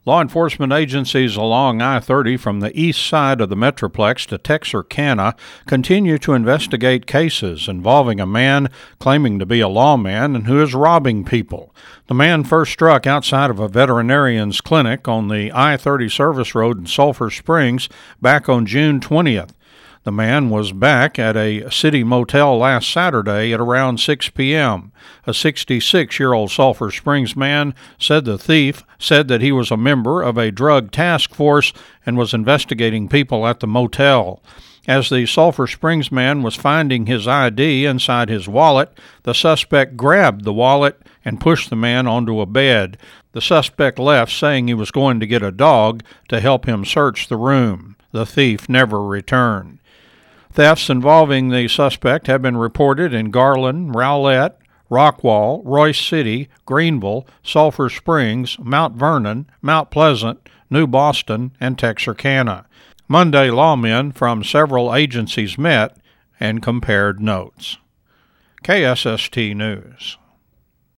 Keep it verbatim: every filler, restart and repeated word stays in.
Law enforcement agencies along I thirty from the east side of the Metroplex to Texarkana continue to investigate cases involving a man claiming to be a lawman and who is robbing people. The man first struck outside of a veterinarian's clinic on the I thirty service road in Sulphur Springs back on June twentieth. The man was back at a city motel last Saturday at around six p.m. A sixty-six-year-old Sulphur Springs man said the thief said that he was a member of a drug task force and was investigating people at the motel. As the Sulphur Springs man was finding his I D inside his wallet, the suspect grabbed the wallet and pushed the man onto a bed. The suspect left, saying he was going to get a dog to help him search the room. The thief never returned. Thefts involving the suspect have been reported in Garland, Rowlett, Rockwall, Royce City, Greenville, Sulphur Springs, Mount Vernon, Mount Pleasant, New Boston, and Texarkana. Monday, lawmen from several agencies met and compared notes. K S S T News.